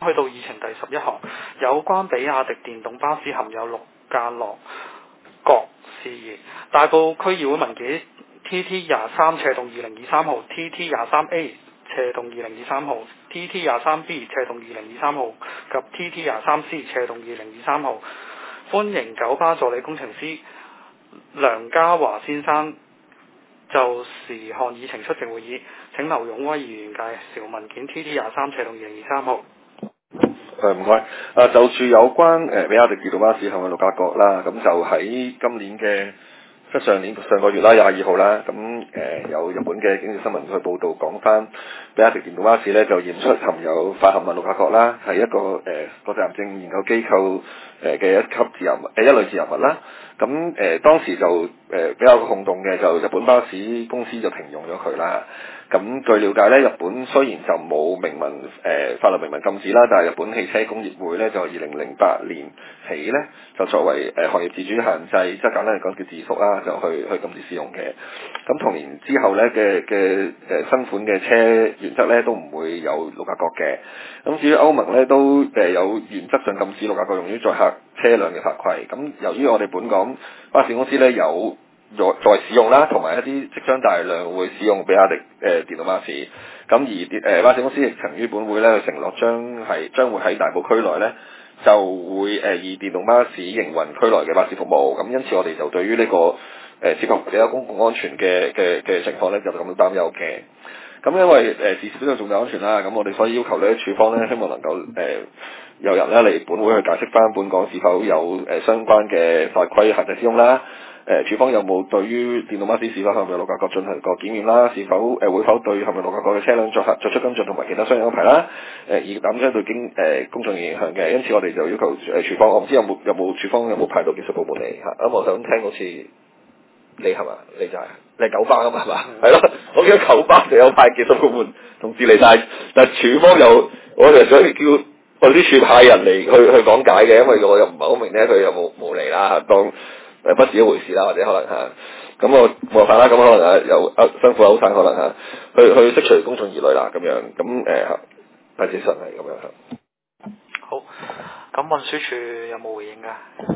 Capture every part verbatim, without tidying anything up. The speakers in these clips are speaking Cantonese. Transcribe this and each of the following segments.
去到議程第十一項，有關比亞迪電動巴士含有六架落角事宜。大埔區議會文件 T T 廿三斜洞二零二三號、T T 廿三 A 斜洞二零二三號、T T 廿三 B 斜洞二零二三號及 T T 廿三 C 斜洞二零二三號。歡迎九巴助理工程師梁家華先生就時項議程出席會議。請劉勇威議員介紹文件 T T 廿三斜洞二零二三號。 誒唔該，啊就住有關誒、呃、比亞迪電動巴士係咪六架角啦，咁就喺今年嘅即係上年上個月啦，廿二號啦，咁誒、呃、有日本嘅經濟新聞去報導講翻，比亞迪電動巴士咧就驗出含有化合物六架角啦，係一個誒、呃、國際癌症研究機構誒嘅一級致癌物誒一類致癌物啦。咁誒、呃、當時就誒、呃、比較轟動嘅，就日本巴士公司就停用咗佢啦。咁據了解咧，日本雖然就冇明文誒、呃、法律明文禁止啦，但係日本汽車工業會咧就二零零八年起咧就作為誒、呃、行業自主限制，即係簡單嚟講叫自肅啦，就去去禁止使用嘅。咁同年之後咧嘅嘅誒新款嘅車原則咧都唔會有六架角嘅。咁至於歐盟咧都誒有原則上禁止六架角用於載客車輛嘅法規。咁由於我哋本港巴士公司咧有在在使用啦，同埋一啲即將大量會使用比亞迪誒、呃、電動巴士。咁而誒、呃、巴士公司亦曾於本會咧去承諾將係將會喺大埔區內咧就會誒、呃、以電動巴士營運區內嘅巴士服務。咁因此我哋就對於呢、這個誒、呃、涉及或者公共安全嘅嘅嘅情況咧就咁樣擔憂嘅。咁因為誒事實上重大安全啦，咁我哋所以要求咧處方咧希望能夠誒、呃、有人咧嚟本會去解釋翻本港是否有誒、呃、相關嘅法規限制使用啦。誒、呃，處方有冇對於電動巴士是否含有六架角進行過檢驗啦？是否誒、呃、會否對含有六架角嘅車輛作合作出跟進同埋其他相應安排啦？誒、呃，以減少對經誒、呃、公眾嘅影響嘅，因此我哋就要求誒處方，我唔知有冇有冇處方有冇派到技術部門嚟嚇？咁我想聽好似你係嘛？你就係、是、你係九巴㗎嘛係嘛？係咯，我記得九巴就有派技術部門同事嚟，但係但係處方又我哋想叫我哋啲處派人嚟去去講解嘅，因為我又唔係好明咧，佢又冇冇嚟啦當。誒不是一回事啦，或者可能嚇，咁、啊、我冇辦法啦，咁可能誒有啊辛苦歐生可能嚇、啊，去去釋除公眾疑慮啦，咁樣，咁誒大致上係咁樣嚇。 好，咁運輸署有冇回應㗎？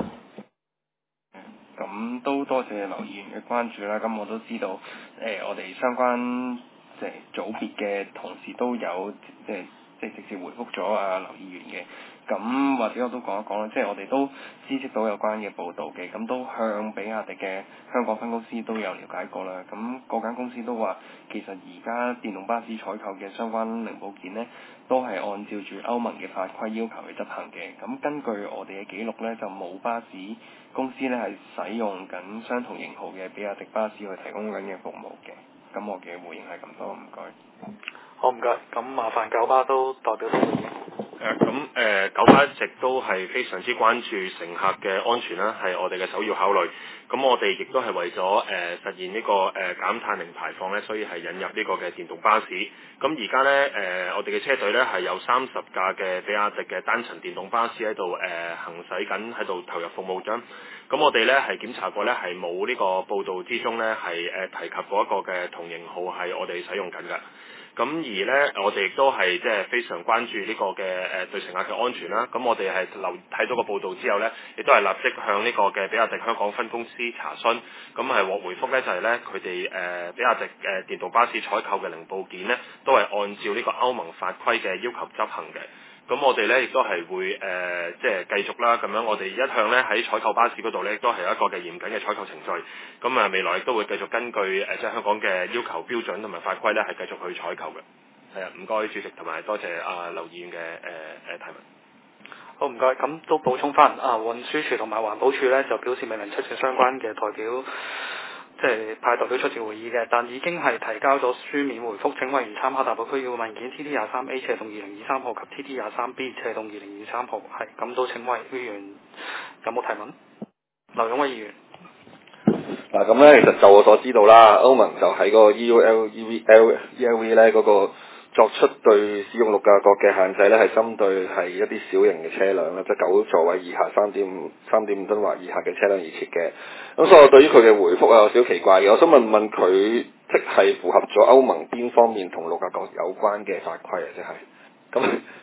咁都多謝劉議員嘅關注啦，咁我都知道誒、呃、我哋相關即係組別嘅同事都有即係即係直接回覆咗啊劉議員嘅。咁或者我都講一講啦，即係我哋都知悉到有關嘅報導嘅，咁都向比亞迪嘅香港分公司都有了解過啦。咁嗰間公司都話，其實而家電動巴士採購嘅相關零部件呢，都係按照住歐盟嘅法規要求去執行嘅。咁根據我哋嘅記錄呢，就冇巴士公司呢係使用緊相同型號嘅比亞迪巴士去提供緊嘅服務嘅。咁我嘅回應係咁多，唔該。 好唔該，咁麻煩九巴都代表到回應。 誒咁誒，九巴一直都係非常之關注乘客嘅安全啦，係我哋嘅首要考慮。咁我哋亦都係為咗誒、呃、實現呢、這個誒、呃、減碳零排放咧，所以係引入呢個嘅電動巴士。咁而家咧誒，我哋嘅車隊咧係有三十架嘅比亞迪嘅單層電動巴士喺度誒行駛緊，喺度投入服務中。咁我哋咧係檢查過咧係冇呢個報導之中咧係誒提及過一個嘅同型號係我哋使用緊嘅。咁而咧，我哋亦都係即係非常關注呢個嘅誒對乘客嘅安全啦。咁我哋係留睇到個報導之後咧，亦都係立即向呢個嘅比亞迪香港分公司查詢。咁係獲回覆咧，就係咧佢哋誒比亞迪誒電動巴士採購嘅零部件咧，都係按照呢個歐盟法規嘅要求執行嘅。咁我哋咧亦都係會誒、呃，即係繼續啦。咁樣我哋一向咧喺採購巴士嗰度咧，亦都係有一個嘅嚴謹嘅採購程序。咁啊，未來亦都會繼續根據誒、呃、即係香港嘅要求標準同埋法規咧，係繼續去採購嘅。係啊，唔該主席同埋多謝阿劉議員嘅誒誒提問。 好唔該，咁都補充翻啊，運輸署同埋環保署咧就表示未能出席相關嘅代表。即係派代表出席會議嘅，但已經係提交咗書面回覆，請委員參考大埔區議會文件 T T 廿三 A 斜洞二零二三號及 T T 廿三 B 斜洞二零二三號。係咁，都請委員有冇提問？劉勇威議員。 嗱咁咧，其實就我所知道啦，歐盟就喺嗰個 E U L E V L E L V 咧嗰個作出對使用六架角嘅限制咧，係針對係一啲小型嘅車輛啦，即係九座位以下、三點五三點五噸或以下嘅車輛而設嘅。咁所以我對於佢嘅回覆啊有少少奇怪嘅，我想問問佢，即係符合咗歐盟邊方面同六架角有關嘅法規啊？即係咁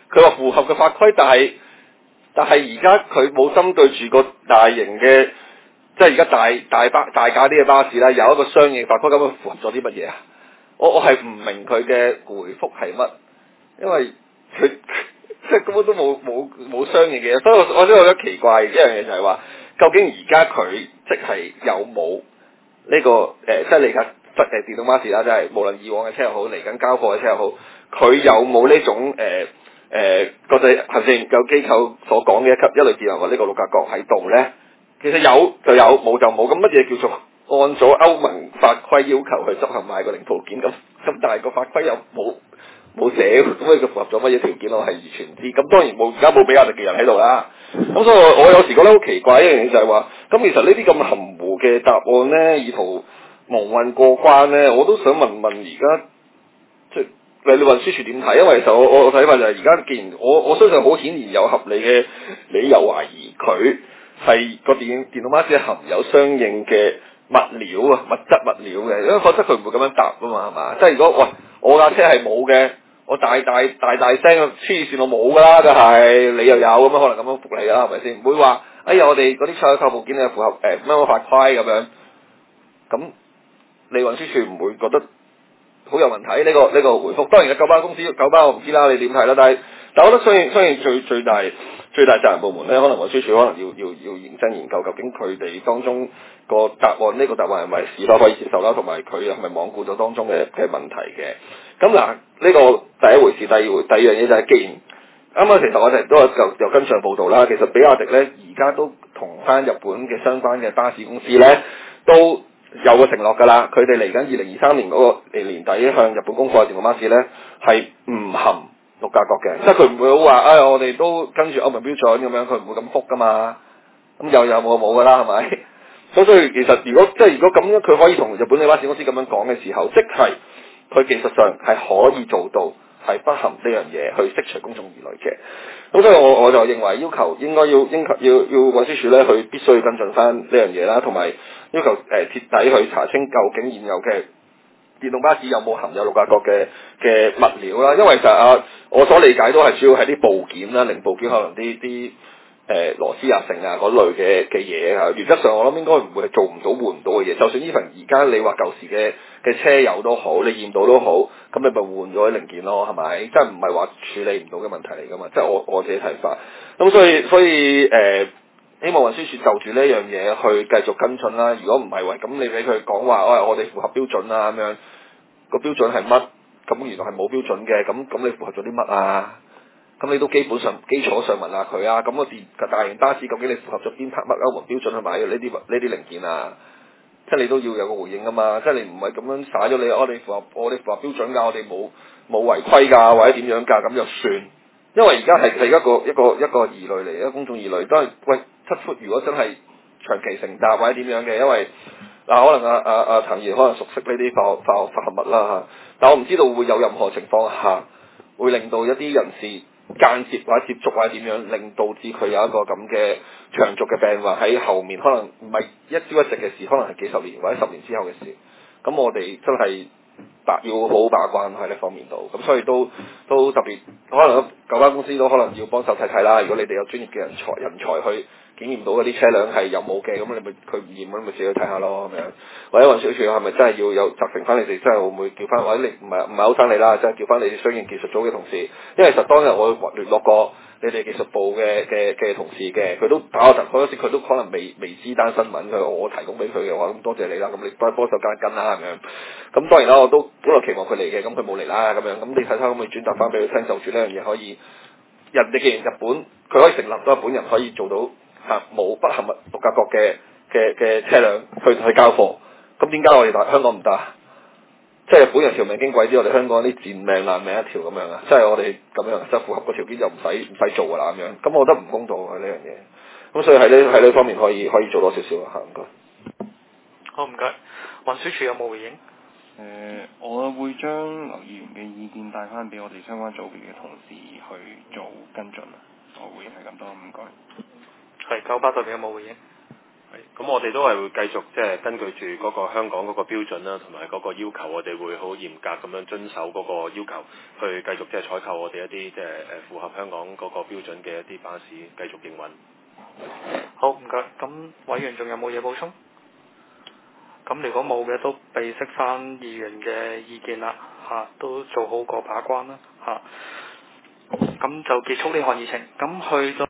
佢話符合嘅法規，但係但係而家佢冇針對住個大型嘅，即係而家大大巴大架啲嘅巴士啦，有一個相應法規，咁佢符合咗啲乜嘢啊？我我係唔明佢嘅回覆係乜，因為佢即係根本都冇冇冇相應嘅嘢，所以我我都覺得奇怪嘅一樣嘢就係話，究竟而家佢即係有冇呢個誒、呃，即係嚟緊誒電動巴士啦，即係無論以往嘅車又好，嚟緊交貨嘅車又好，佢有冇呢種誒？呃誒、呃、國際行政研究機構所講嘅一級一類智能或呢個六格角喺度咧，其實有就有，冇就冇。咁乜嘢叫做按咗歐盟法規要求去執行買個零部件咁？咁但係個法規又冇冇寫，咁佢符合咗乜嘢條件我係完全唔知。咁當然冇而家冇比亞迪嘅人喺度啦。咁所以我我有時覺得好奇怪一樣嘢就係話，咁其實呢啲咁含糊嘅答案咧，以圖蒙混過關咧，我都想問問而家即係。你運輸署點睇？因為其實我我睇法就係而家，既然我我相信好顯然有合理嘅理由懷疑佢係個電電動巴士含有相應嘅物料啊、物質物料嘅，因為否則佢唔會咁樣答啊嘛，係嘛？即係如果喂我架車係冇嘅，我大大大大聲黐線我冇㗎啦，就係你又有咁樣可能咁樣覆你啦，係咪先？唔會話哎呀我哋嗰啲車購部件係符合誒乜乜法規咁樣，咁你運輸署唔會覺得好有問題呢、這個呢、這個回覆，當然嘅九巴公司九巴我唔知啦，你點睇啦？但係但係我覺得雖然雖然最最大最大責任部門咧，可能運輸署可能要要要認真研究究竟佢哋當中個答案呢、這個答案係咪是否可以接受啦，同埋佢係咪罔顧咗當中嘅嘅問題嘅？咁嗱呢個第一回事，第二回第二樣嘢就係既然啱啱其實我哋都有有有跟上報道啦，其實比亞迪咧而家都同翻日本嘅相關嘅巴士公司咧都有個承諾㗎啦，佢哋嚟緊二零二三年嗰個年年底向日本供貨嘅電動巴士咧係唔含六格角嘅，即係佢唔會好話，哎我哋都跟住歐盟標準咁樣，佢唔會咁覆㗎嘛。咁有有冇冇㗎啦，係咪？咁所以其實如果即係如果咁樣，佢可以同日本嘅巴士公司咁樣講嘅時候，即係佢技術上係可以做到係不含呢樣嘢去釋除公眾疑慮嘅。咁所以我我就認為要求應該要應求要要運輸署咧，佢必須要跟進翻呢樣嘢啦，同埋要求誒、呃、徹底去查清究竟現有嘅電動巴士有冇含有六格角嘅嘅物料啦。因為就係啊，我所理解都係主要係啲部件啦、零部件，可能啲啲誒螺絲啊、成啊嗰類嘅嘅嘢啊。原則上我諗應該唔會係做唔到換唔到嘅嘢。就算 even 而家你話舊時嘅嘅車友都好，你驗到都好，咁你咪換咗啲零件咯，係咪？即係唔係話處理唔到嘅問題嚟㗎嘛？即係我我自己睇法。咁所以所以誒、呃，希望運輸署就住呢樣嘢去繼續跟進啦。如果唔係喂，咁你俾佢講話，喂、哎、我哋符合標準啊咁樣，個標準係乜？咁原來係冇標準嘅，咁咁你符合咗啲乜啊？咁你都基本上基礎上問下佢啊。咁個電大型巴士究竟你符合咗邊 part 乜歐盟標準去買呢啲呢啲零件啊？即係你都要有個回應㗎嘛，即係你唔係咁樣耍咗你，我哋符合我哋符合標準㗎，我哋冇冇違規㗎，或者點樣㗎，咁就算。因為而家係係一個一個一個疑慮嚟，一個公眾疑慮都係喂七 foot 如果真係長期乘搭或者點樣嘅，因為嗱、啊、可能阿阿阿陳爺可能熟悉呢啲化學化學化合物啦嚇，但我唔知道會有任何情況下會令到一啲人士間接或者接觸或者點樣，令導致佢有一個咁嘅長續嘅病患喺後面，可能唔係一朝一夕嘅事，可能係幾十年或者十年之後嘅事。咁我哋真係把要好好把關喺呢方面度，咁所以都都特別可能九巴公司都可能要幫手睇睇啦。如果你哋有專業嘅人才人才去檢驗到嗰啲車輛係有冇嘅，咁你咪佢唔驗，咁咪自己去睇下咯咁樣。或者運輸署係咪真係要有責成翻你哋，真係會唔會叫翻？或者你唔係唔係好生你啦，真係叫翻你哋相應技術組嘅同事。因為其實當日我聯絡過你哋技術部嘅嘅嘅同事嘅，佢都打我陣，嗰陣時佢都可能未未知單新聞，佢我提供俾佢嘅話，咁多謝你啦，咁你幫幫手跟一跟啦咁樣。咁當然啦，我都本來期望佢嚟嘅，咁佢冇嚟啦咁樣。咁你睇睇可唔可以轉達翻俾佢聽，就住呢樣嘢可以，人哋既然日本佢可以成立到日本人可以做到嚇冇不含物六格角嘅嘅嘅車輛去去交貨，咁點解我哋大香港唔得啊？即係日本人條命經鬼啲，我哋香港啲賤命爛命一條咁樣啊！即係我哋咁樣，即係符合個條件就唔使唔使做㗎啦咁樣。咁我覺得唔公道啊呢樣嘢。咁所以喺呢喺呢方面可以可以做多少少啊嚇唔該。 好唔該，運輸署有冇回應？ 誒、呃，我會將劉議員嘅意見帶翻俾我哋相關組別嘅同事去做跟進啊。我會係咁多，唔該。 係九巴代表有冇回應？ 咁我哋都係會繼續即係根據住嗰個香港嗰個標準啦，同埋嗰個要求，我哋會好嚴格咁樣遵守嗰個要求，去繼續即係採購我哋一啲即係誒符合香港嗰個標準嘅一啲巴士繼續營運。 好，唔該。咁委員仲有冇嘢補充？咁如果冇嘅，都備悉翻議員嘅意見啦，嚇、啊、都做好個把關啦，嚇、啊。咁就結束呢項議程。咁去到